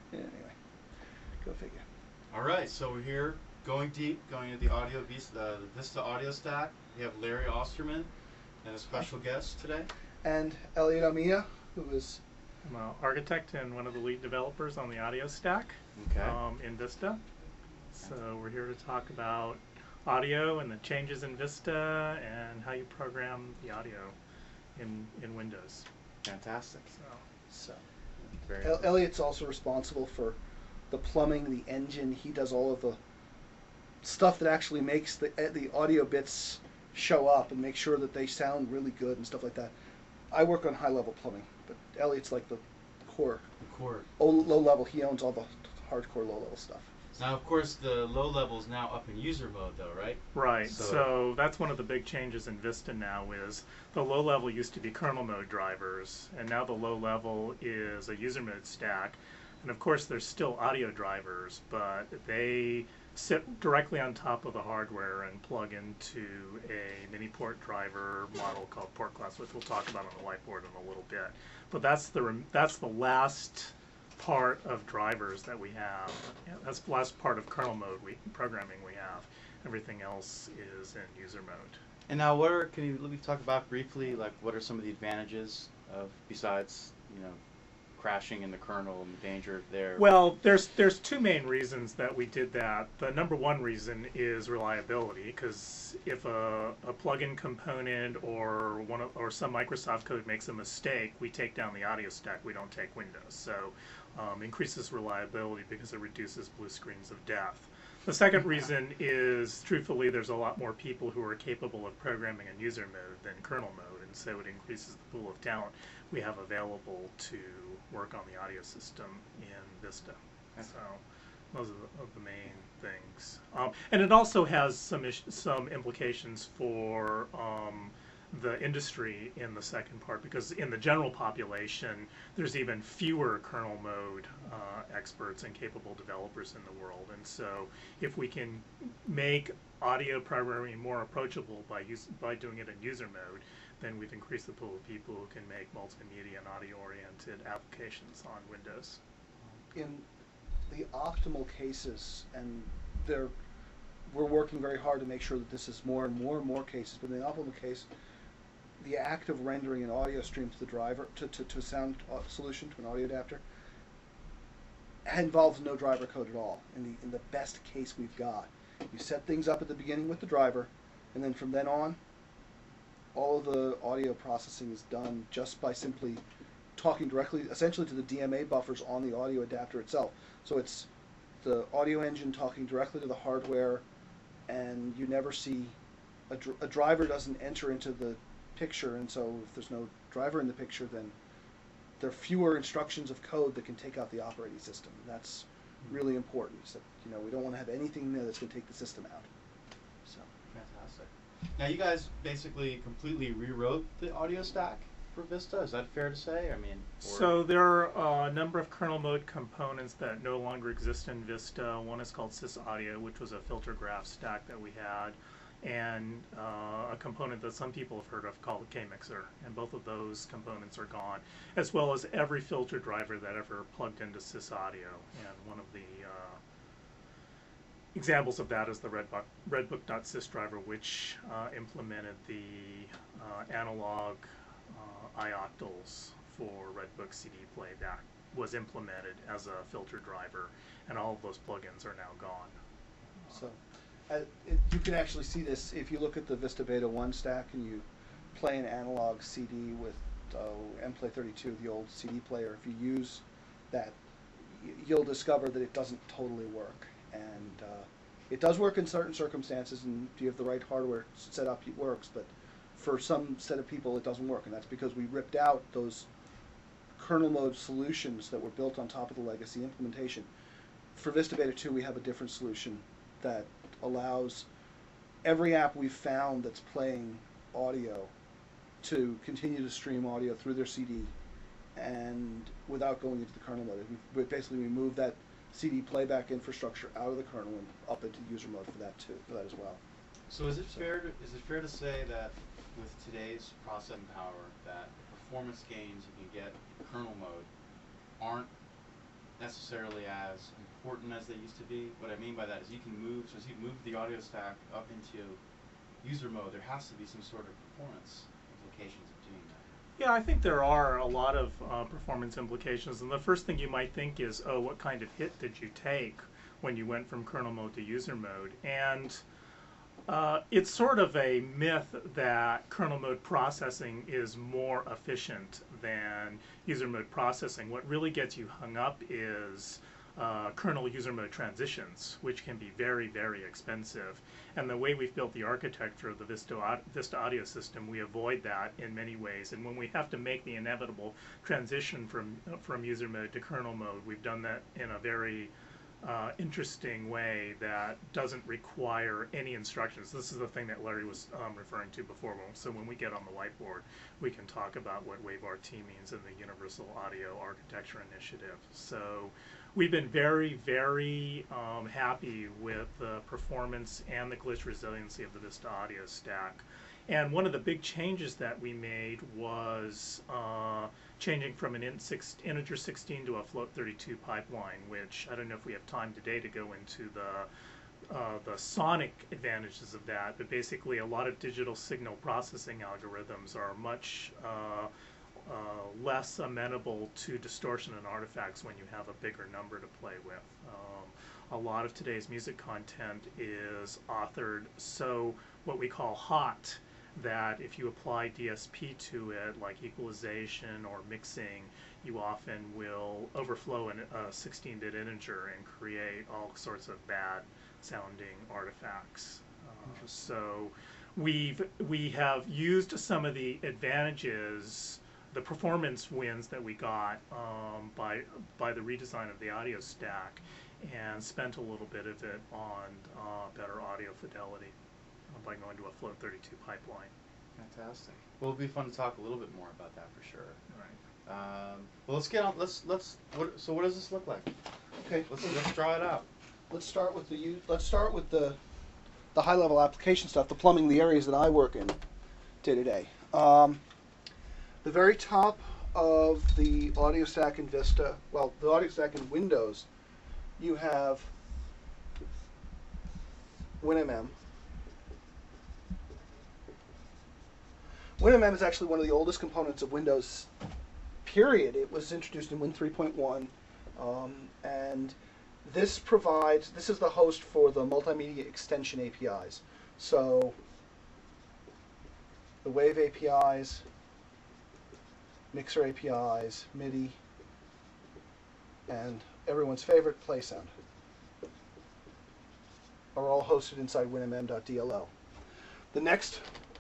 Anyway, go figure. All right, so we're here going deep, going into the Vista audio stack. We have Larry Osterman and a special guest today. And Elliot Amia, who is I'm an architect and one of the lead developers on the audio stack Okay. in Vista. So we're here to talk about audio and the changes in Vista and how you program the audio in Windows. Fantastic. so. Very Elliot's also responsible for the plumbing, the engine. He does all of the stuff that actually makes the audio bits show up and make sure that they sound really good and stuff like that. I work on high level plumbing, but Elliot's like the core. Core. Low level. He owns all the hardcore low level stuff. Now, of course, the low level is now up in user mode, though, right? Right. So that's one of the big changes in Vista now is the low level used to be kernel mode drivers, and now the low level is a user mode stack. And of course, there's still audio drivers, but they sit directly on top of the hardware and plug into a mini port driver model called port class, which we'll talk about on the whiteboard in a little bit. But that's the last part of drivers that we have. That's the last part of kernel mode programming we have. Everything else is in user mode. And now, can you let me talk about briefly, like, what are some of the advantages of besides, crashing in the kernel and the danger there? Well, there's two main reasons that we did that. The number one reason is reliability, because if a plugin component or some Microsoft code makes a mistake, we take down the audio stack. We don't take Windows. So increases reliability because it reduces blue screens of death. The second reason is, truthfully, there's a lot more people who are capable of programming in user mode than kernel mode, and so it increases the pool of talent we have available to work on the audio system in Vista. So those are the main things. And it also has some implications for the industry in the second part, because in the general population, there's even fewer kernel mode experts and capable developers in the world. And so if we can make audio programming more approachable by doing it in user mode, then we've increased the pool of people who can make multimedia and audio-oriented applications on Windows. In the optimal cases, and we're working very hard to make sure that this is more and more cases, but in the optimal case, the act of rendering an audio stream to the driver, to a sound solution, to an audio adapter, involves no driver code at all. In the best case we've got, you set things up at the beginning with the driver, and then from then on, all of the audio processing is done just by simply talking directly, essentially, to the DMA buffers on the audio adapter itself. So it's the audio engine talking directly to the hardware, and you never see a driver doesn't enter into the picture, and so if there's no driver in the picture, then there are fewer instructions of code that can take out the operating system. And that's really important. So, we don't want to have anything there that's going to take the system out. So Fantastic. Now, you guys basically completely rewrote the audio stack for Vista. Is that fair to say? So there are a number of kernel mode components that no longer exist in Vista. One is called SysAudio, which was a filter graph stack that we had, and a component that some people have heard of called the KMixer, and both of those components are gone, as well as every filter driver that ever plugged into SysAudio. And one of the examples of that is the Redbook.sys driver, which implemented the analog iOctals for Redbook CD playback, was implemented as a filter driver, and all of those plugins are now gone. So you can actually see this if you look at the Vista Beta 1 stack and you play an analog CD with MPlay32, the old CD player. If you use that, you'll discover that it doesn't totally work. And it does work in certain circumstances, and if you have the right hardware set up, it works. But for some set of people, it doesn't work, and that's because we ripped out those kernel mode solutions that were built on top of the legacy implementation. For Vista Beta 2, we have a different solution that allows every app we've found that's playing audio to continue to stream audio through their CD and without going into the kernel mode. We basically remove that CD playback infrastructure out of the kernel and up into user mode for that as well. So is it fair to say that with today's processing power, that the performance gains you can get in kernel mode aren't necessarily as important as they used to be. What I mean by that is you can move, so as you move the audio stack up into user mode, there has to be some sort of performance implications of doing that. Yeah, I think there are a lot of performance implications, and the first thing you might think is, oh, what kind of hit did you take when you went from kernel mode to user mode? And it's sort of a myth that kernel mode processing is more efficient than user mode processing. What really gets you hung up is kernel user mode transitions, which can be very, very expensive. And the way we've built the architecture of the Vista Audio system, we avoid that in many ways. And when we have to make the inevitable transition from user mode to kernel mode, we've done that in a very interesting way that doesn't require any instructions. This is the thing that Larry was referring to before. So when we get on the whiteboard, we can talk about what WaveRT means in the Universal Audio Architecture Initiative. So we've been very, very happy with the performance and the glitch resiliency of the Vista Audio stack. And one of the big changes that we made was changing from an integer 16 to a float 32 pipeline, which I don't know if we have time today to go into the sonic advantages of that, but basically a lot of digital signal processing algorithms are much less amenable to distortion and artifacts when you have a bigger number to play with. A lot of today's music content is authored so what we call hot, that if you apply DSP to it, like equalization or mixing, you often will overflow a 16-bit integer and create all sorts of bad sounding artifacts. So we have used some of the advantages, the performance wins that we got by the redesign of the audio stack, and spent a little bit of it on better audio fidelity by going to a float 32 pipeline. Fantastic. Well, it'll be fun to talk a little bit more about that for sure. Right. Well, let's get on. So what does this look like? Okay. Let's draw it out. Let's start with the high-level application stuff, the plumbing, the areas that I work in day to day. The very top of the audio stack in Vista, well, the audio stack in Windows, you have WinMM. WinMM is actually one of the oldest components of Windows, period. It was introduced in Win 3.1, and this is the host for the multimedia extension APIs. So the Wave APIs, Mixer APIs, MIDI, and everyone's favorite PlaySound are all hosted inside winmm.dll. The next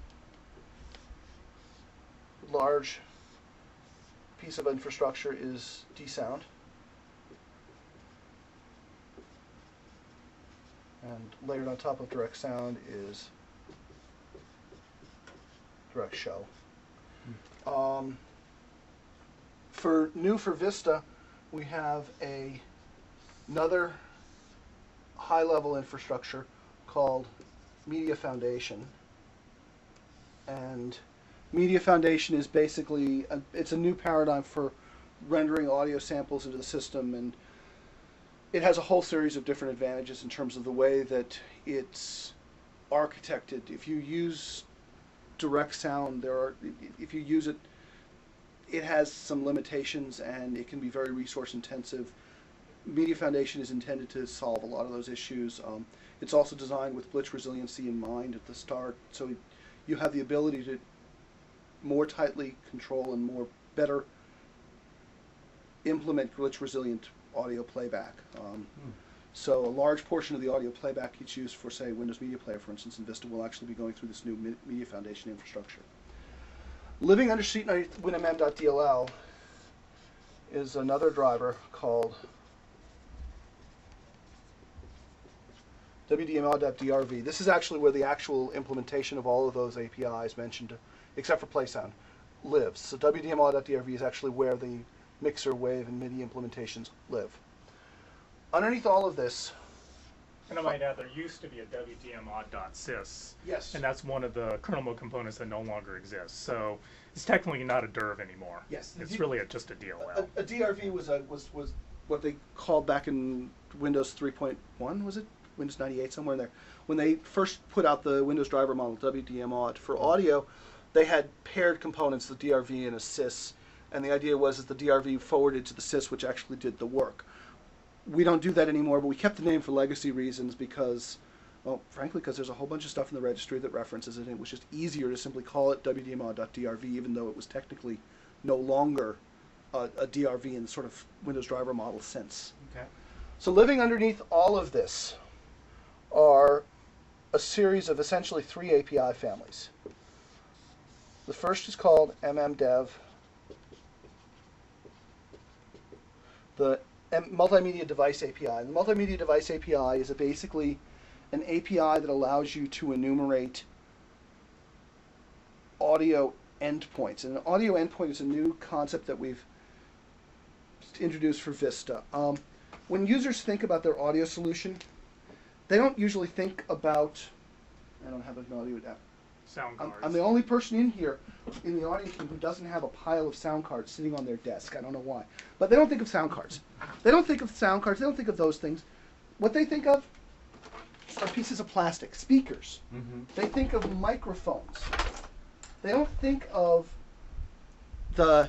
large piece of infrastructure is dSound, and layered on top of Direct Sound is Direct Show. For Vista, we have another high-level infrastructure called Media Foundation, and Media Foundation is basically it's a new paradigm for rendering audio samples into the system, and it has a whole series of different advantages in terms of the way that it's architected. If you use Direct Sound, if you use it, it has some limitations and it can be very resource intensive. Media Foundation is intended to solve a lot of those issues. It's also designed with glitch resiliency in mind at the start, so you have the ability to more tightly control and better implement glitch resilient audio playback. So a large portion of the audio playback it's used for, say, Windows Media Player, for instance, in Vista will actually be going through this new Media Foundation infrastructure. Living under seat underneath winmm.dll is another driver called wdml.drv. This is actually where the actual implementation of all of those APIs mentioned, except for PlaySound, lives. So wdml.drv is actually where the Mixer, Wave, and MIDI implementations live. Underneath all of this, and I might add, there used to be a wdm.sys. Yes. And that's one of the kernel mode components that no longer exists. So it's technically not a DIRV anymore. Yes. It's really just a DLL. A DRV was what they called back in Windows 3.1, was it? Windows 98, somewhere in there. When they first put out the Windows driver model, WDMOD, for audio, they had paired components, the DRV and a sys, and the idea was that the DRV forwarded to the sys, which actually did the work. We don't do that anymore, but we kept the name for legacy reasons because, well, frankly, because there's a whole bunch of stuff in the registry that references it, and it was just easier to simply call it WDMOD.DRV, even though it was technically no longer a DRV in the sort of Windows driver model sense. Okay. So living underneath all of this are a series of essentially 3 API families. The first is called MMDev. The Multimedia Device API. And the Multimedia Device API is basically an API that allows you to enumerate audio endpoints. And an audio endpoint is a new concept that we've introduced for Vista. When users think about their audio solution, they don't usually think about, I don't have an audio app. Sound cards. I'm the only person in here in the audience team who doesn't have a pile of sound cards sitting on their desk. I don't know why. But they don't think of sound cards. They don't think of sound cards. They don't think of those things. What they think of are pieces of plastic, speakers. Mm-hmm. They think of microphones. They don't think of the,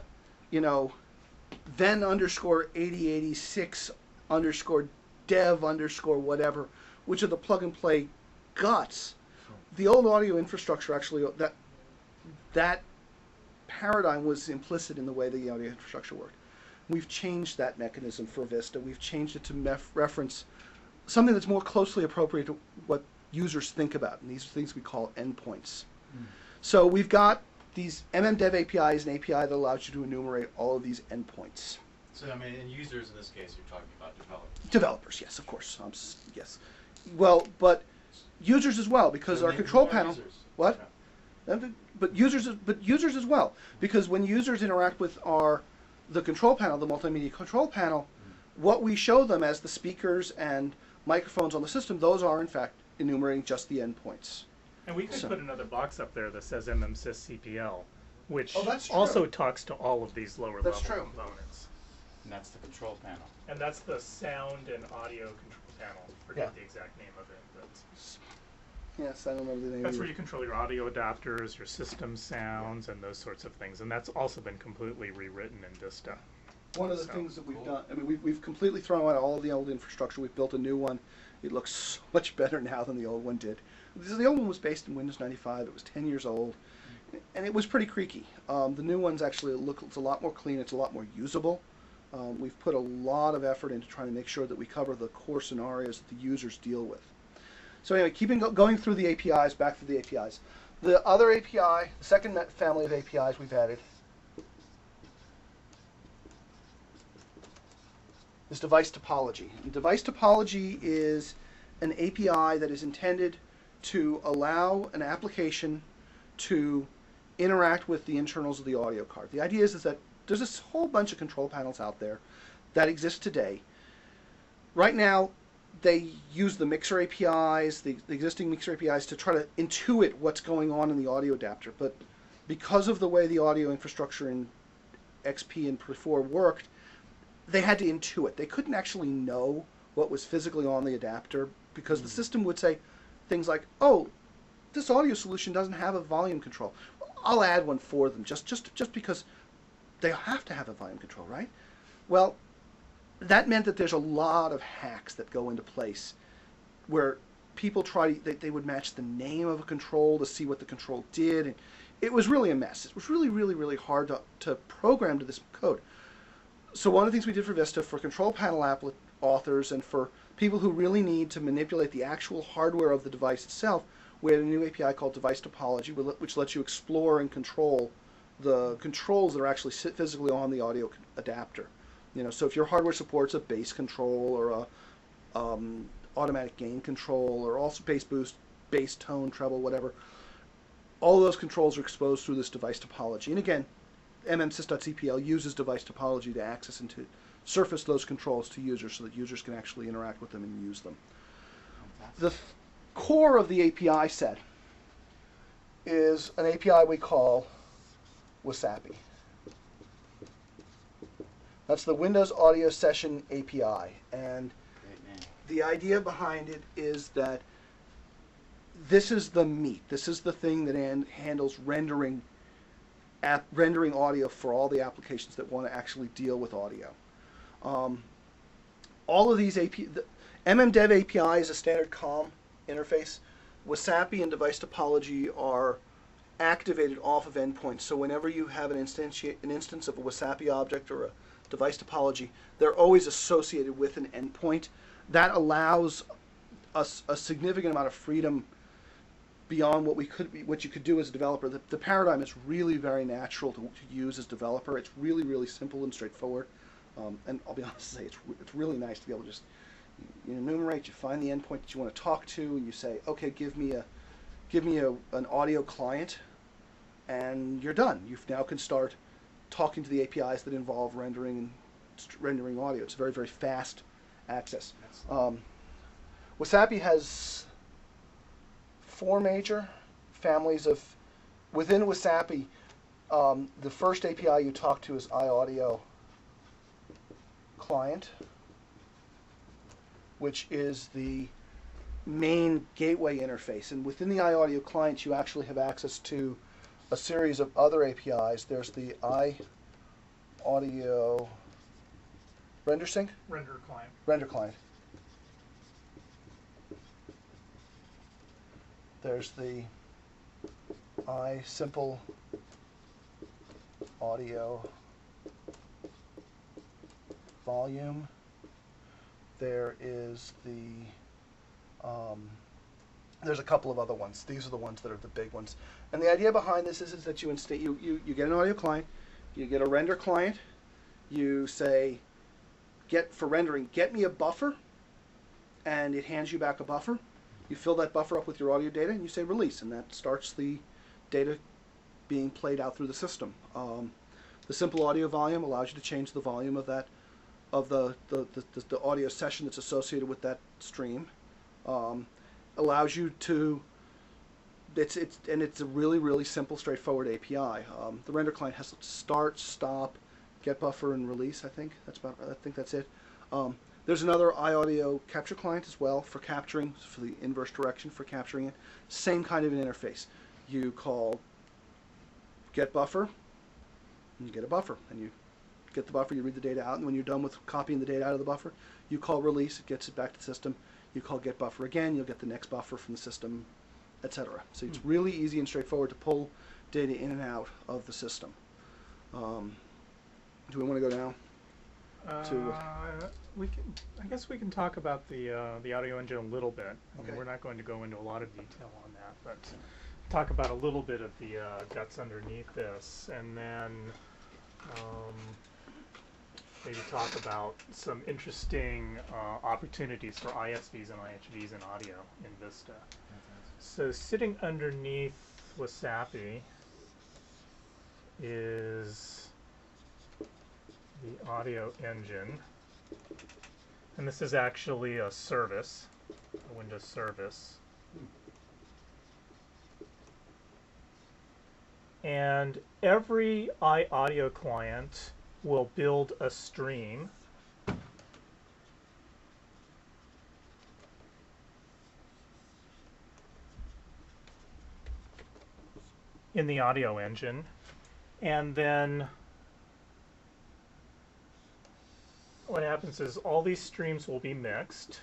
then underscore 8086 underscore dev underscore whatever, which are the plug and play guts. The old audio infrastructure actually, that paradigm was implicit in the way the audio infrastructure worked. We've changed that mechanism for Vista. We've changed it to reference something that's more closely appropriate to what users think about, and these are things we call endpoints. So we've got these MMDev API is an API that allows you to enumerate all of these endpoints. So, I mean, and users in this case, you're talking about developers. Developers, yes, of course. Yes. Well, but users as well, because So our they- control who are panel. users? What? Yeah. But users as well, because when users interact with the control panel, the multimedia control panel, what we show them as the speakers and microphones on the system, those are in fact enumerating just the endpoints. And we could put another box up there that says MMSys CPL, which Oh, that's true. also talks to all of these lower That's level true. components. And that's the control panel. And that's the sound and audio control panel. Forget Yeah. the exact name of it. But Yes, I don't know the name. that's of where it. you control your audio adapters, your system sounds, and those sorts of things. And that's also been completely rewritten in Vista. One of the So, things that we've cool. done, I mean, we've completely thrown out all of the old infrastructure. We've built a new one. It looks so much better now than the old one did. The old one was based in Windows 95. It was 10 years old, and it was pretty creaky. The new one's actually it's a lot more clean. It's a lot more usable. We've put a lot of effort into trying to make sure that we cover the core scenarios that the users deal with. So anyway, going through the APIs, back through the APIs. The other API, the second family of APIs we've added is device topology. And device topology is an API that is intended to allow an application to interact with the internals of the audio card. The idea is that there's this whole bunch of control panels out there that exist today. Right now, they use the mixer APIs, the existing mixer APIs, to try to intuit what's going on in the audio adapter. But because of the way the audio infrastructure in XP and before worked, they had to intuit. They couldn't actually know what was physically on the adapter because the system would say things like, "Oh, this audio solution doesn't have a volume control. I'll add one for them just because they have to have a volume control, right?" Well, that meant that there's a lot of hacks that go into place where people they would match the name of a control to see what the control did. And it was really a mess. It was really, really, really hard to program to this code. So one of the things we did for Vista, for control panel authors and for people who really need to manipulate the actual hardware of the device itself, we had a new API called Device Topology, which lets you explore and control the controls that are actually physically on the audio adapter. So if your hardware supports a bass control or a automatic gain control or also bass boost, bass tone, treble, whatever, all those controls are exposed through this device topology. And again, MMSys.cpl uses device topology to access and to surface those controls to users so that users can actually interact with them and use them. The core of the API set is an API we call Wasapi. That's the Windows Audio Session API. And Great name. the idea behind it is that this is the meat. This is the thing that handles rendering audio for all the applications that want to actually deal with audio. All of these the MMDev API is a standard COM interface. Wasapi and device topology are activated off of endpoints. So whenever you have an instance of a Wasapi object or a device topology, they're always associated with an endpoint. That allows us a significant amount of freedom beyond what you could do as a developer. The paradigm is really very natural to use as a developer. It's really, really simple and straightforward. And I'll be honest and say it's really nice to be able to just you enumerate, you find the endpoint that you want to talk to, and you say, okay, give me an audio client, and you're done. You now can start talking to the APIs that involve rendering audio. It's very, very fast access. Wasapi has 4 major families of. Within Wasapi, the first API you talk to is iAudio Client, which is the main gateway interface. And within the iAudio Client, you actually have access to a series of other APIs. There's the iAudio RenderSync? Render Client. There's the iSimple Audio Volume. There is there's a couple of other ones. These are the ones that are the big ones. And the idea behind this is that you get an audio client, you get a render client, you say, for rendering, get me a buffer, and it hands you back a buffer. You fill that buffer up with your audio data, and you say release, and that starts the data being played out through the system. The simple audio volume allows you to change the volume of the audio session that's associated with that stream. Allows you to, it's a really, really simple, straightforward API. The render client has to start, stop, get buffer, and release. I think that's it. There's another iAudio capture client as well for capturing, for the inverse direction for capturing it. Same kind of an interface. You call get buffer, and you get a buffer, and you get the buffer, you read the data out, and when you're done with copying the data out of the buffer, you call release, it gets it back to the system. You call get buffer again, you'll get the next buffer from the system, etc. So it's really easy and straightforward to pull data in and out of the system. Do we want to go now? I guess we can talk about the audio engine a little bit. I mean, Okay. we're not going to go into a lot of detail on that, but talk about a little bit of the guts underneath this, and then maybe talk about some interesting opportunities for ISVs and IHVs in audio in Vista. So sitting underneath Wasapi is the audio engine, and this is actually a service, a Windows service. And every iAudio client will build a stream in the audio engine, and then what happens is all these streams will be mixed,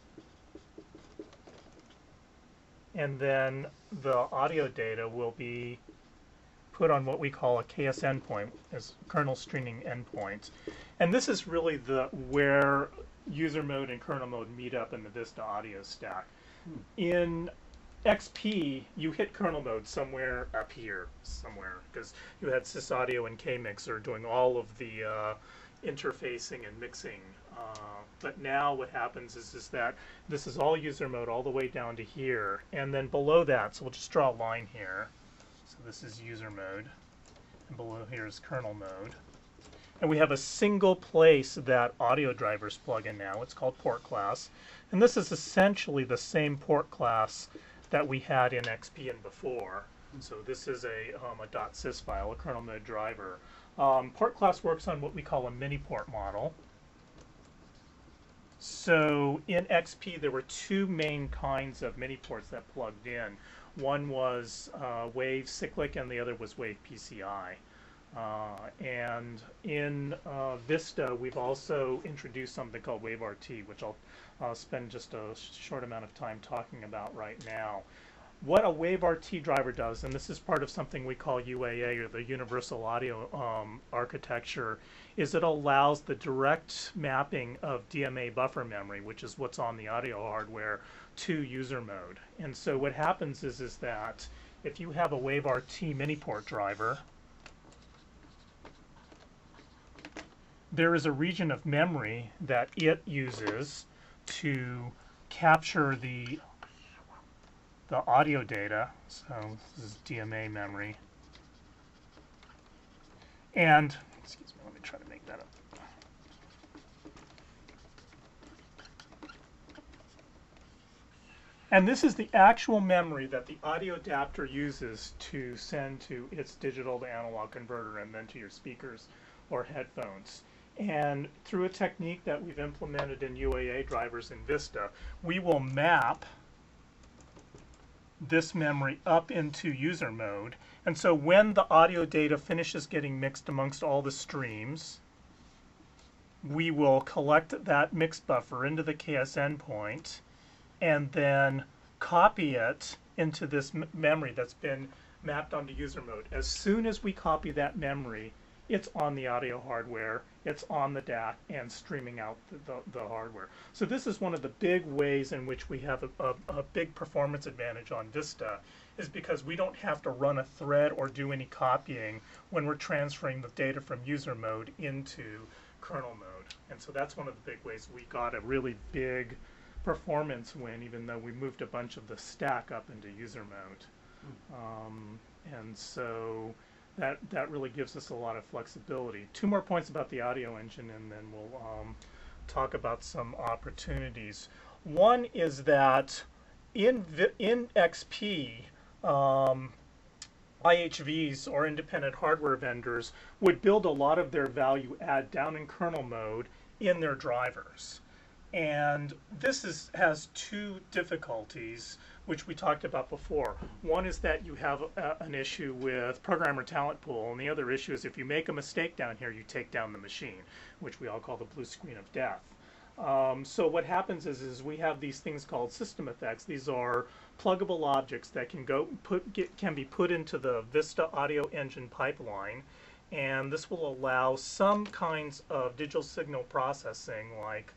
and then the audio data will be put on what we call a KS endpoint, as kernel streaming endpoint. And this is really where user mode and kernel mode meet up in the Vista audio stack. In XP, you hit kernel mode somewhere up here, because you had SysAudio and KMixer doing all of the interfacing and mixing. But now what happens is that this is all user mode all the way down to here, and then below that, so we'll just draw a line here. So this is user mode, and below here is kernel mode. And we have a single place that audio drivers plug in now. It's called port class. And this is essentially the same port class that we had in XP and before. And so this is a .sys file, a kernel mode driver. Port class works on what we call a mini port model. So in XP, there were two main kinds of mini ports that plugged in. One was Wave Cyclic, and the other was Wave PCI. And in Vista, we've also introduced something called Wave RT, which I'll spend just a short amount of time talking about right now. What a Wave RT driver does, and this is part of something we call UAA, or the Universal Audio Architecture, is it allows the direct mapping of DMA buffer memory, which is what's on the audio hardware, to user mode. And so what happens is that if you have a Wave RT mini port driver, there is a region of memory that it uses to capture the audio data. So this is DMA memory. And, excuse me, let me try to make that up. And this is the actual memory that the audio adapter uses to send to its digital to analog converter and then to your speakers or headphones. And through a technique that we've implemented in UAA drivers in Vista, we will map this memory up into user mode. And so when the audio data finishes getting mixed amongst all the streams, we will collect that mixed buffer into the KS endpoint and then copy it into this memory that's been mapped onto user mode. As soon as we copy that memory, it's on the audio hardware, it's on the DAC, and streaming out the hardware. So this is one of the big ways in which we have a big performance advantage on Vista, is because we don't have to run a thread or do any copying when we're transferring the data from user mode into kernel mode. And so that's one of the big ways we got a really big performance win, even though we moved a bunch of the stack up into user mode. And so that really gives us a lot of flexibility. Two more points about the audio engine, and then we'll talk about some opportunities. One is that in XP, IHVs, or independent hardware vendors, would build a lot of their value add down in kernel mode in their drivers. And this has two difficulties, which we talked about before. One is that you have an issue with programmer talent pool, and the other issue is if you make a mistake down here, you take down the machine, which we all call the blue screen of death. So what happens is we have these things called system effects. These are pluggable objects that can can be put into the Vista audio engine pipeline, and this will allow some kinds of digital signal processing, like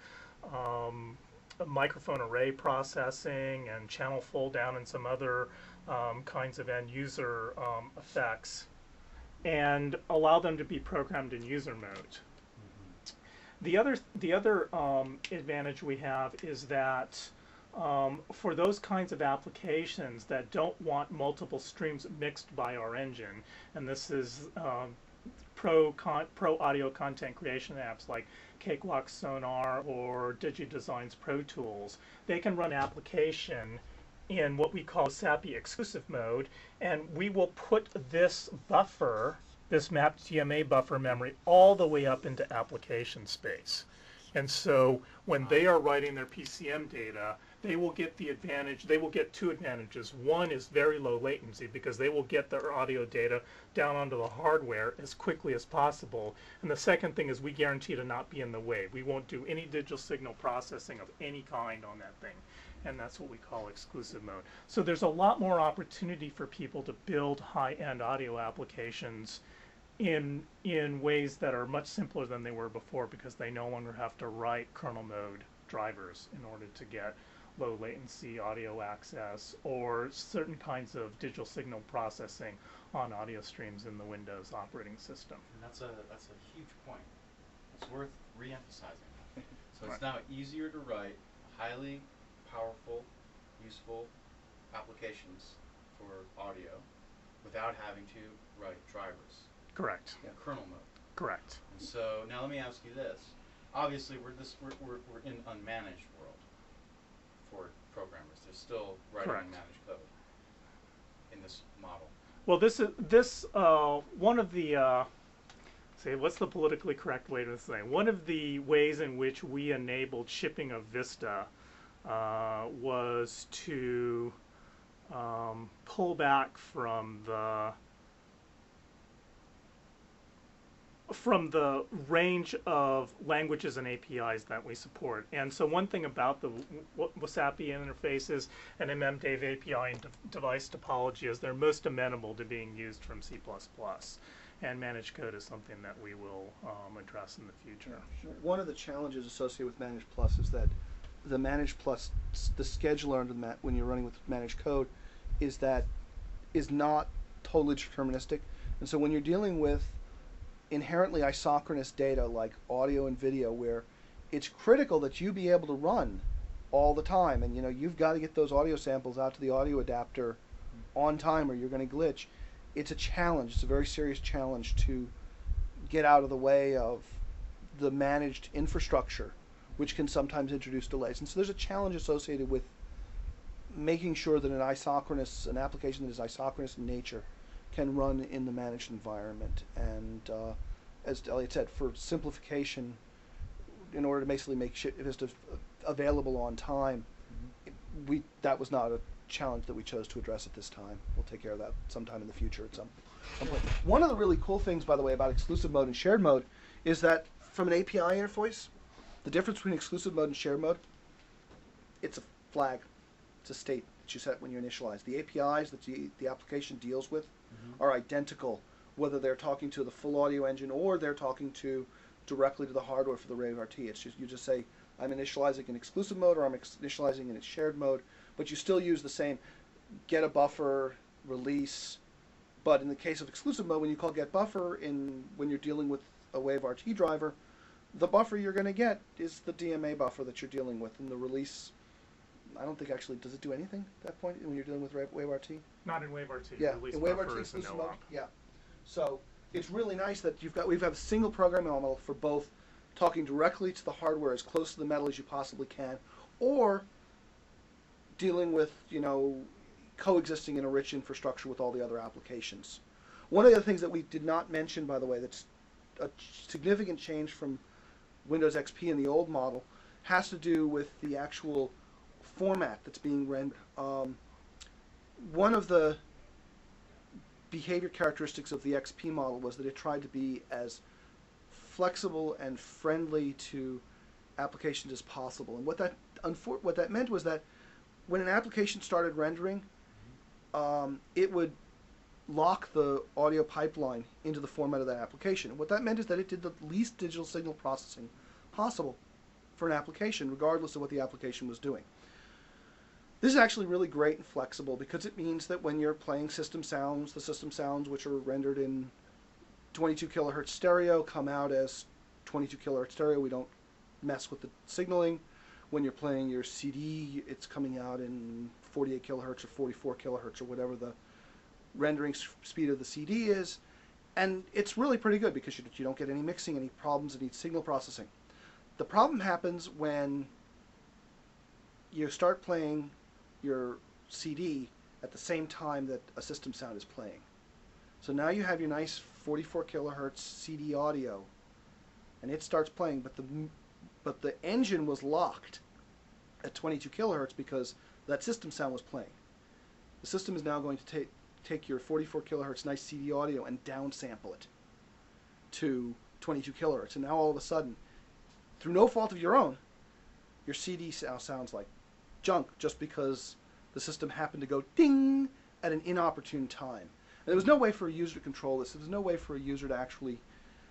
microphone array processing and channel fold down and some other kinds of end user effects, and allow them to be programmed in user mode. The other advantage we have is that for those kinds of applications that don't want multiple streams mixed by our engine, and this is pro audio content creation apps like Cakewalk Sonar or DigiDesign's Pro Tools, they can run application in what we call SAPI exclusive mode, and we will put this buffer, this mapped DMA buffer memory, all the way up into application space. And so when they are writing their PCM data, they will get the advantage, they will get two advantages. One is very low latency, because they will get their audio data down onto the hardware as quickly as possible. And the second thing is we guarantee to not be in the way. We won't do any digital signal processing of any kind on that thing. And that's what we call exclusive mode. So there's a lot more opportunity for people to build high-end audio applications in ways that are much simpler than they were before, because they no longer have to write kernel mode drivers in order to get low latency audio access or certain kinds of digital signal processing on audio streams in the Windows operating system. And that's a huge point. It's worth re-emphasizing. So it's Right. now easier to write highly powerful, useful applications for audio without having to write drivers Correct. in kernel mode. Correct. And so now let me ask you this. Obviously, we're in unmanaged world for programmers. They're still writing Correct. unmanaged code in this model. Well, one of the say, what's the politically correct way to say? One of the ways in which we enabled shipping of Vista was to pull back from the range of languages and APIs that we support. And so one thing about the WSAPI interfaces and MMDave API and device topology is they're most amenable to being used from C++. And managed code is something that we will address in the future. One of the challenges associated with Managed Plus is that the Managed Plus, the scheduler under when you're running with managed code, is not totally deterministic. And so when you're dealing with inherently isochronous data like audio and video, where it's critical that you be able to run all the time, and you've got to get those audio samples out to the audio adapter on time or you're going to glitch. It's a challenge. It's a very serious challenge to get out of the way of the managed infrastructure, which can sometimes introduce delays. And so there's a challenge associated with making sure that an application that is isochronous in nature can run in the managed environment. And as Elliot said, for simplification, in order to basically make Vista available on time, that was not a challenge that we chose to address at this time. We'll take care of that sometime in the future at some point. One of the really cool things, by the way, about exclusive mode and shared mode is that from an API interface, the difference between exclusive mode and shared mode, it's a flag. It's a state that you set when you initialize. The APIs that the application deals with are identical, whether they're talking to the full audio engine or they're talking directly to the hardware for the RaveRT. It's just, you just say, I'm initializing in exclusive mode or I'm initializing in its shared mode, but you still use the same get a buffer, release. But in the case of exclusive mode, when you call get buffer when you're dealing with a WaveRT driver, the buffer you're going to get is the DMA buffer that you're dealing with. And the release, I don't think actually, does it do anything at that point when you're dealing with WaveRT? Not in WaveRT. Yeah, Release in buffer WaveRT is a exclusive no mode. op. Yeah. So it's really nice that we've got a single programming model for both talking directly to the hardware as close to the metal as you possibly can, or dealing with, coexisting in a rich infrastructure with all the other applications. One of the other things that we did not mention, by the way, that's a significant change from Windows XP in the old model, has to do with the actual format that's being rendered. One of the behavior characteristics of the XP model was that it tried to be as flexible and friendly to applications as possible. And what that meant was that when an application started rendering, it would lock the audio pipeline into the format of that application. And what that meant is that it did the least digital signal processing possible for an application, regardless of what the application was doing. This is actually really great and flexible because it means that when you're playing system sounds, the system sounds which are rendered in 22 kilohertz stereo come out as 22 kilohertz stereo. We don't mess with the signaling. When you're playing your CD, it's coming out in 48 kilohertz or 44 kilohertz or whatever the rendering speed of the CD is. And it's really pretty good because you don't get any mixing, any problems, any signal processing. The problem happens when you start playing your CD at the same time that a system sound is playing. So now you have your nice 44 kilohertz CD audio, and it starts playing, but the engine was locked at 22 kilohertz because that system sound was playing. The system is now going to take your 44 kilohertz nice CD audio and downsample it to 22 kilohertz, and now all of a sudden, through no fault of your own, your CD sounds like junk just because the system happened to go ding at an inopportune time. And there was no way for a user to control this. There was no way for a user to actually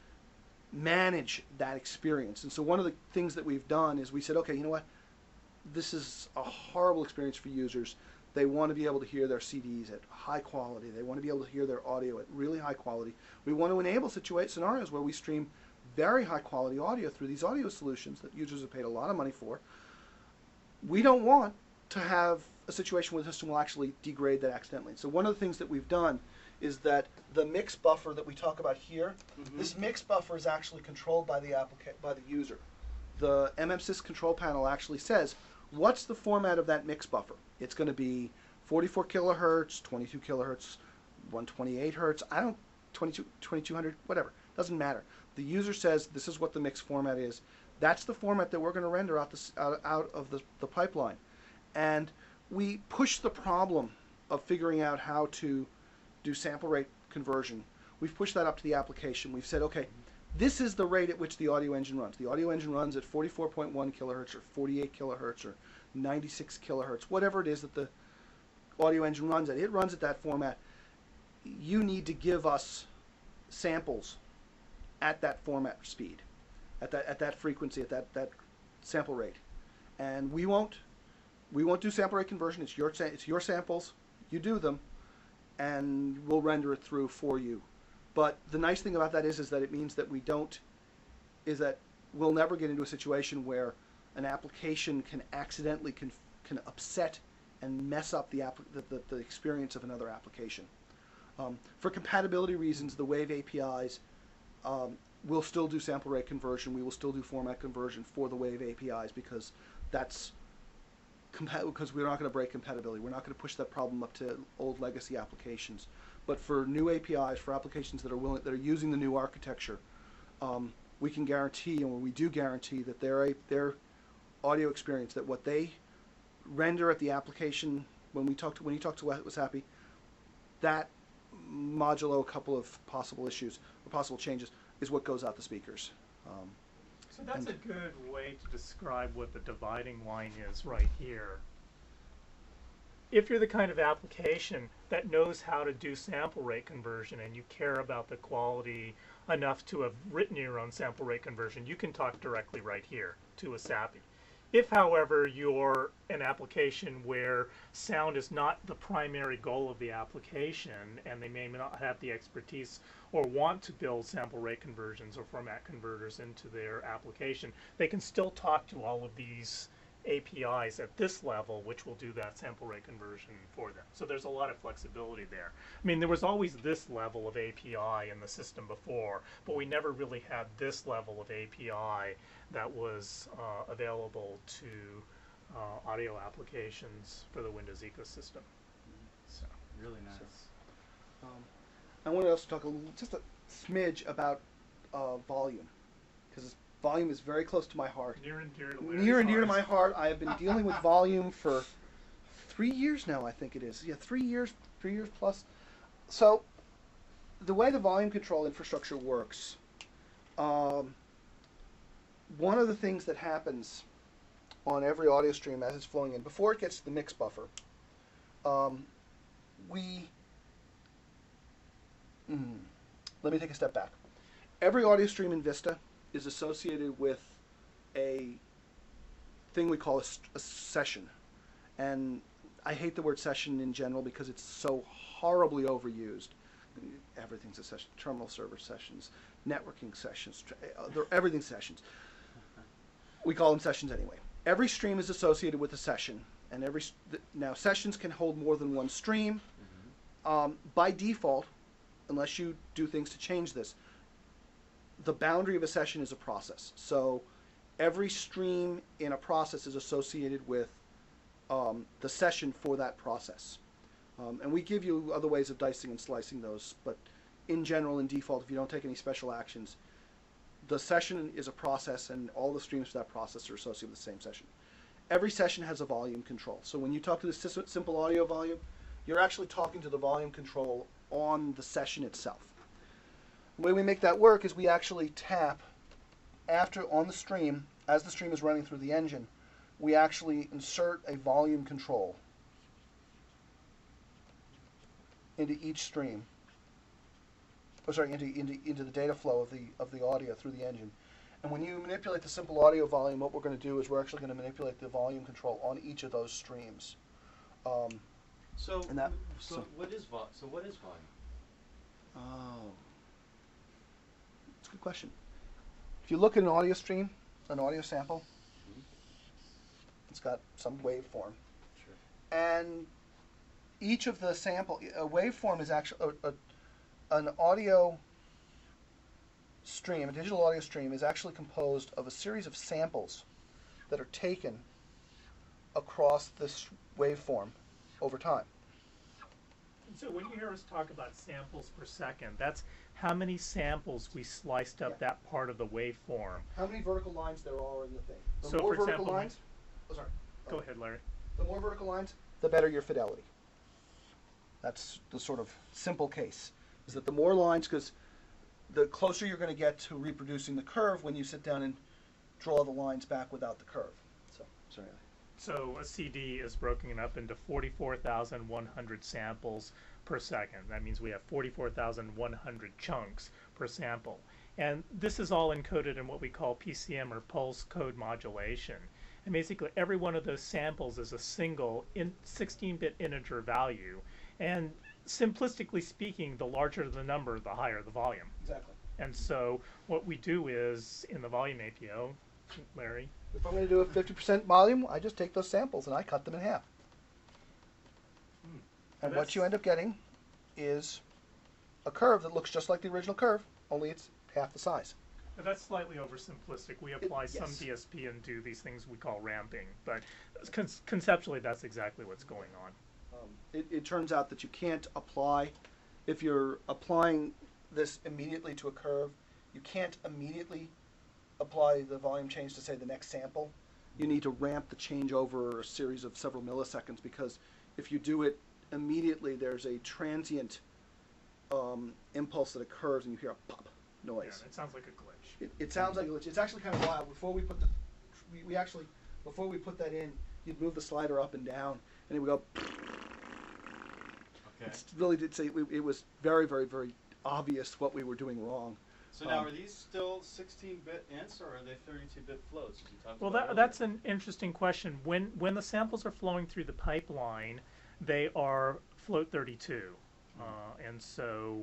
manage that experience. And so one of the things that we've done is we said, okay, you know what? This is a horrible experience for users. They want to be able to hear their CDs at high quality. They want to be able to hear their audio at really high quality. We want to enable scenarios where we stream very high quality audio through these audio solutions that users have paid a lot of money for. We don't want to have a situation where the system will actually degrade that accidentally. So one of the things that we've done is that the mix buffer that we talk about here, this mix buffer is actually controlled by the user. The MMSys control panel actually says, what's the format of that mix buffer? It's going to be 44 kilohertz, 22 kilohertz, 128 hertz, I don't, 2200, whatever, doesn't matter. The user says this is what the mix format is. That's the format that we're going to render out of the pipeline. And we push the problem of figuring out how to do sample rate conversion. We've pushed that up to the application. We've said, okay, this is the rate at which the audio engine runs. The audio engine runs at 44.1 kilohertz or 48 kilohertz or 96 kilohertz, whatever it is that the audio engine runs at. It runs at that format. You need to give us samples at that format speed, at that frequency, at that sample rate. And we won't do sample rate conversion. It's your samples. You do them, and we'll render it through for you. But the nice thing about that is that it means that we'll never get into a situation where an application can accidentally can upset and mess up the experience of another application. For compatibility reasons, the Wave APIs will still do sample rate conversion. We will still do format conversion for the Wave APIs because because we're not going to break compatibility. We're not going to push that problem up to old legacy applications. But for new APIs, for applications that are using the new architecture, we can guarantee, and we do guarantee, that their audio experience, that what they render at the application when you talk to Wasapi, that modulo a couple of possible issues or possible changes is what goes out the speakers. So that's a good way to describe what the dividing line is right here. If you're the kind of application that knows how to do sample rate conversion and you care about the quality enough to have written your own sample rate conversion, you can talk directly right here to Wasapi. If, however, you're an application where sound is not the primary goal of the application and they may not have the expertise or want to build sample rate conversions or format converters into their application, they can still talk to all of these APIs at this level, which will do that sample rate conversion for them. So there's a lot of flexibility there. I mean, there was always this level of API in the system before, but we never really had this level of API that was available to audio applications for the Windows ecosystem. So, really nice. I want to also talk just a smidge about volume, because volume is very close to my heart. Near and dear to Near and dear to my heart. I have been dealing with volume for 3 years now, I think it is. Yeah, 3 years plus. So, the way the volume control infrastructure works, one of the things that happens on every audio stream as it's flowing in, before it gets to the mix buffer, let me take a step back. Every audio stream in Vista is associated with a thing we call a session. And I hate the word session in general because it's so horribly overused. Everything's a session. Terminal server sessions, networking sessions, everything's sessions. We call them sessions anyway. Every stream is associated with a session, and now sessions can hold more than one stream. By default, unless you do things to change this, the boundary of a session is a process. So every stream in a process is associated with the session for that process. And we give you other ways of dicing and slicing those, but in general, in default, if you don't take any special actions, the session is a process, and all the streams for that process are associated with the same session. Every session has a volume control. So when you talk to the simple audio volume, you're actually talking to the volume control on the session itself. The way we make that work is we actually tap on the stream, as the stream is running through the engine, we actually insert a volume control into each stream. Into the data flow of the audio through the engine. And when you manipulate the simple audio volume, what we're going to do is we're actually going to manipulate the volume control on each of those streams. What is volume? Oh, that's a good question. If you look at an audio stream, an audio sample, it's got some waveform. Sure. And each of the sample, a waveform is actually an audio stream, a digital audio stream is actually composed of a series of samples that are taken across this waveform over time. So when you hear us talk about samples per second, that's how many samples we sliced up Yeah. that part of the waveform. How many vertical lines there are in the thing. The So more for vertical example, lines, oh, sorry. Go ahead, Larry. The more vertical lines, the better your fidelity. That's the sort of simple case. Is that the more lines, because the closer you're going to get to reproducing the curve when you sit down and draw the lines back without the curve. So, sorry. So a CD is broken up into 44,100 samples per second. That means we have 44,100 chunks per sample. And this is all encoded in what we call PCM, or pulse code modulation. And basically every one of those samples is a single 16-bit integer value. And simplistically speaking, the larger the number, the higher the volume. Exactly. And so what we do is, in the volume APO, Larry, If I'm going to do a 50% volume, I just take those samples and I cut them in half. And what you end up getting is a curve that looks just like the original curve, only it's half the size. but that's slightly oversimplistic. We apply some yes. DSP and do these things we call ramping, but conceptually that's exactly what's going on. It turns out that you can't apply, if you're applying this immediately to a curve, you can't immediately apply the volume change to, say, the next sample. You need to ramp the change over a series of several milliseconds, because if you do it immediately, there's a transient impulse that occurs and you hear a pop noise. Yeah, it sounds like a glitch. It sounds like a glitch. It's actually kind of wild. Before we put the, we actually, before we put that in, you'd move the slider up and down and it would go. Okay. It's really did say it was very, very, very obvious what we were doing wrong. So now, are these still 16-bit ints, or are they 32-bit floats? As you talked Well, about that's an interesting question. When the samples are flowing through the pipeline, they are float 32, and so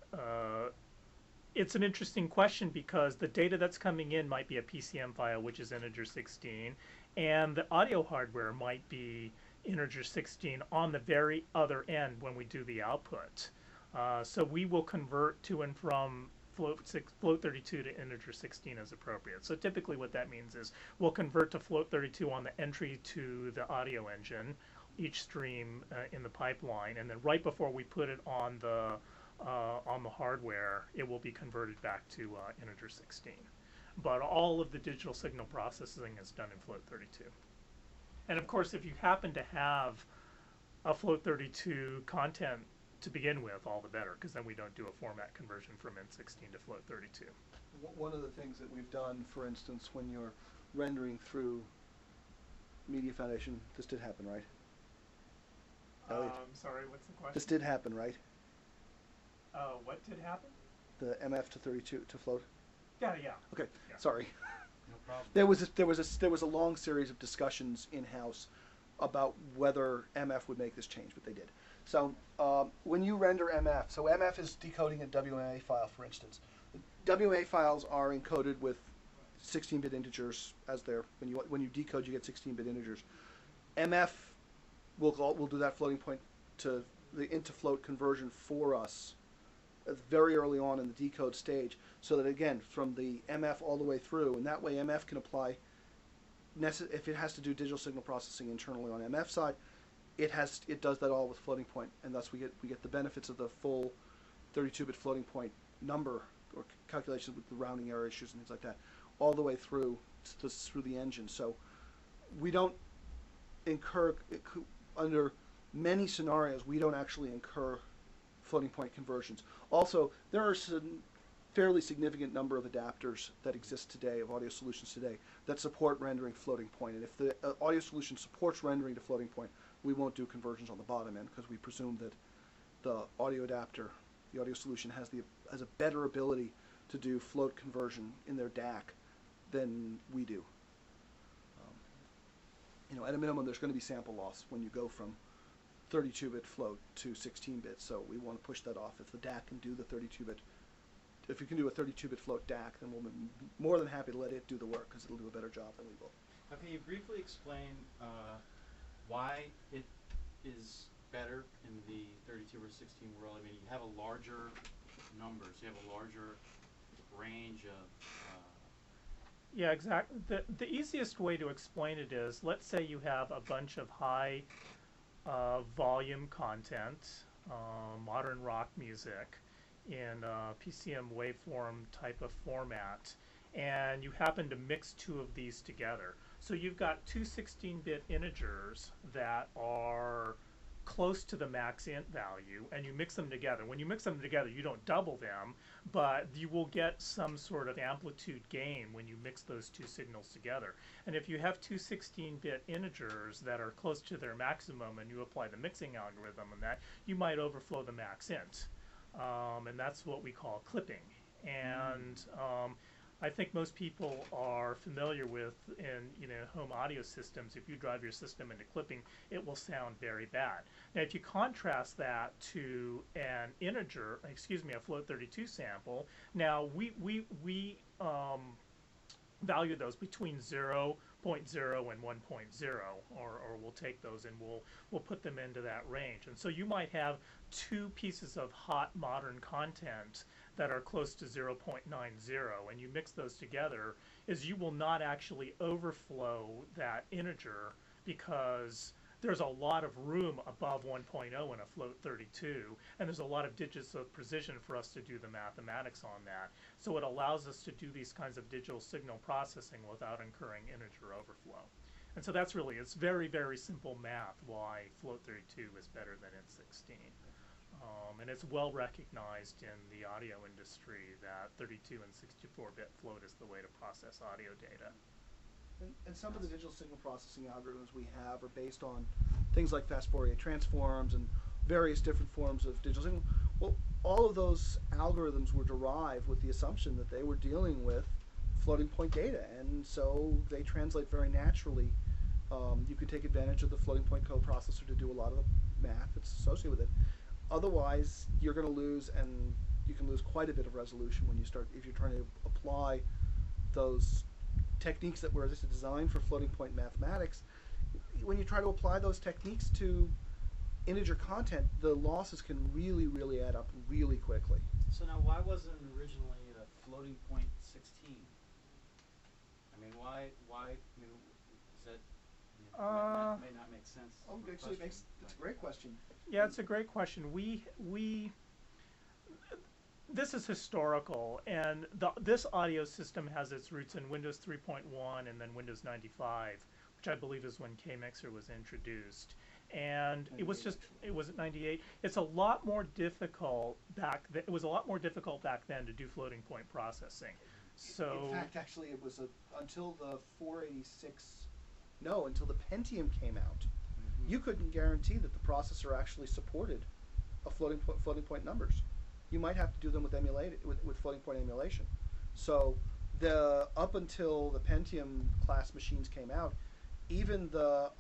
it's an interesting question because the data that's coming in might be a PCM file, which is integer 16, and the audio hardware might be integer 16 on the very other end when we do the output. So we will convert to and from float 32 to integer 16 as appropriate. So typically what that means is we'll convert to float 32 on the entry to the audio engine, each stream in the pipeline, and then right before we put it on the hardware, it will be converted back to integer 16. But all of the digital signal processing is done in float 32. And of course, if you happen to have a float 32 content to begin with, all the better, because then we don't do a format conversion from Int16 to float 32. One of the things that we've done, for instance, when you're rendering through Media Foundation, this did happen, right? Elliot? Sorry, what's the question? This did happen, right? What did happen? The MF to 32 to float. Yeah. Okay, Yeah. sorry. No problem. There was a long series of discussions in house about whether MF would make this change, but they did. So when you render MF, so MF is decoding a WMA file, for instance. WMA files are encoded with 16-bit integers as they're when you decode, you get 16-bit integers. MF will do that floating point to the into float conversion for us very early on in the decode stage, so that again from the MF all the way through, and that way MF can apply. If it has to do digital signal processing internally on MF side, it does that all with floating point, and thus we get the benefits of the full 32-bit floating point number or calculations with the rounding error issues and things like that, all the way through the engine. So we don't incur, under many scenarios, we don't actually incur floating point conversions. Also, there are some fairly significant number of adapters that exist today, of audio solutions today, that support rendering floating point. And if the audio solution supports rendering to floating point, we won't do conversions on the bottom end, because we presume that the audio adapter, the audio solution, has a better ability to do float conversion in their DAC than we do. At a minimum, there's going to be sample loss when you go from 32-bit float to 16-bit, so we want to push that off. If the DAC can do the 32-bit, if you can do a 32-bit float DAC, then we'll be more than happy to let it do the work, because it'll do a better job than we will. Now, can you briefly explain why it is better in the 32 versus 16 world? I mean, you have a larger number, so you have a larger range of... Yeah, exactly. The easiest way to explain it is, let's say you have a bunch of high volume content, modern rock music in PCM waveform type of format, and you happen to mix two of these together. So you've got two 16-bit integers that are close to the max int value, and you mix them together. When you mix them together, you don't double them, but you will get some sort of amplitude gain when you mix those two signals together. And if you have two 16-bit integers that are close to their maximum and you apply the mixing algorithm on that, you might overflow the max int. And that's what we call clipping. And I think most people are familiar with, in home audio systems, if you drive your system into clipping, it will sound very bad. Now, if you contrast that to an integer, a float 32 sample, now we value those between 0.0 and 1.0, or we'll take those and we'll put them into that range. And so you might have two pieces of hot modern content that are close to 0.90, and you mix those together, is you will not actually overflow that integer because there's a lot of room above 1.0 in a float 32, and there's a lot of digits of precision for us to do the mathematics on that. So it allows us to do these kinds of digital signal processing without incurring integer overflow. And so that's really, it's very, very simple math why float 32 is better than Int16. And it's well recognized in the audio industry that 32 and 64-bit float is the way to process audio data. And some of the digital signal processing algorithms we have are based on things like fast Fourier transforms and various different forms of digital signal. Well, all of those algorithms were derived with the assumption that they were dealing with floating point data, and so they translate very naturally. You could take advantage of the floating point coprocessor to do a lot of the math that's associated with it. Otherwise, you're going to lose, and you can lose quite a bit of resolution when you start, if you're trying to apply those techniques that were designed for floating point mathematics. When you try to apply those techniques to integer content, the losses can really, really add up really quickly. So now, why wasn't it originally a floating point 16? I mean, why? I mean, is that? May not make sense. Oh, actually, it's a great question. Yeah, it's a great question. This is historical, and this audio system has its roots in Windows 3.1 and then Windows 95, which I believe is when KMixer was introduced. And it was just, it was at 98. It's a lot more difficult back then. It was a lot more difficult back then to do floating point processing. So in fact, actually, it was until the 486. No, until the Pentium came out, you couldn't guarantee that the processor actually supported a floating point numbers. You might have to do them with floating point emulation. So up until the Pentium class machines came out, even the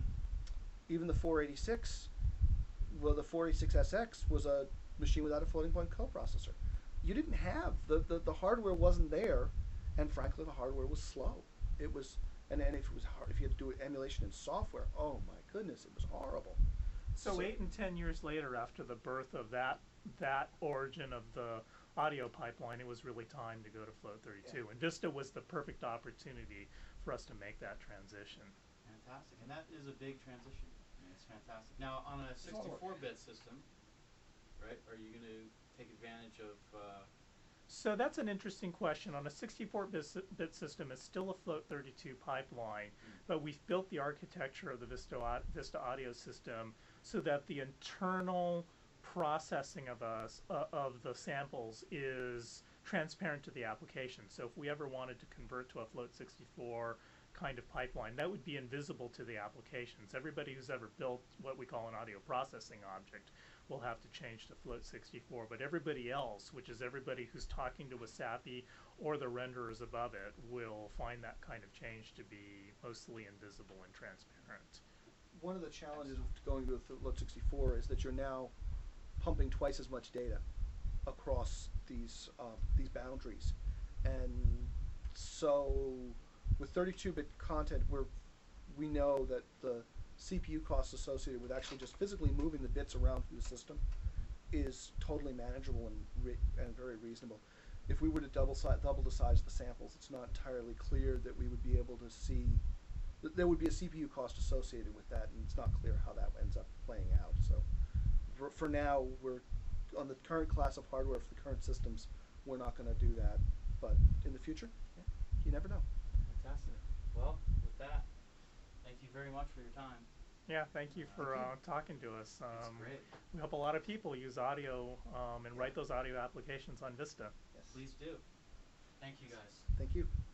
486, well, the 486SX was a machine without a floating point coprocessor. You didn't have the hardware wasn't there, and frankly, the hardware was slow. It was. And if it was hard, if you had to do emulation in software, oh my goodness, it was horrible. So 8 and 10 years later, after the birth of that origin of the audio pipeline, it was really time to go to Float 32. Yeah. And Vista was the perfect opportunity for us to make that transition. Fantastic. And that is a big transition. I mean, it's fantastic. Now, on a 64-bit system, right, are you going to take advantage of... So that's an interesting question. On a 64-bit system, it's still a Float 32 pipeline, but we've built the architecture of the Vista audio system so that the internal processing of the samples is transparent to the application. So if we ever wanted to convert to a Float 64 kind of pipeline, that would be invisible to the applications. Everybody who's ever built what we call an audio processing object will have to change to Float 64, but everybody else, which is everybody who's talking to Wasapi or the renderers above it, will find that kind of change to be mostly invisible and transparent. One of the challenges of going to a Float 64 is that you're now pumping twice as much data across these boundaries, and so with 32-bit content, we know that the CPU costs associated with actually just physically moving the bits around through the system is totally manageable and very reasonable. If we were to double the size of the samples, it's not entirely clear that we would be able to see. There would be a CPU cost associated with that, and it's not clear how that ends up playing out. So for now, we're on the current class of hardware for the current systems. We're not going to do that, but in the future, yeah, you never know. Fantastic. Well, with that, thank you very much for your time. Yeah, thank you for talking to us. It's great. We hope a lot of people use audio and write those audio applications on Vista. Yes. Please do. Thank you, guys. Thank you.